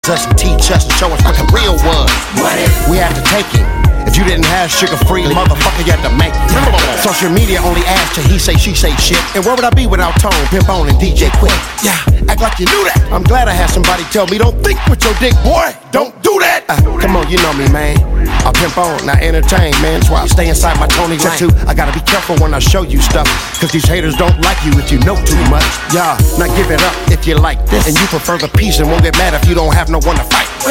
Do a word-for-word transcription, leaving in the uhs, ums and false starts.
us and teach us and show us what the real was. What if we had to take it? If you didn't have sugar-free, motherfucker, you had to make it. Social media only adds to he say, she say shit. And where would I be without Tone, Pimp On, and D J Quick? Yeah, act like you knew that. I'm glad I had somebody tell me, don't think with your dick, boy. Don't do that. Uh, come on, you know me, man. I Pimp On, not entertain, man. That's why I stay inside my Tony lane. Too, I gotta be careful when I show you stuff, cause these haters don't like you if you know too much. Yeah, now give it up if you like this, and you prefer the peace and won't get mad if you don't have no one to fight.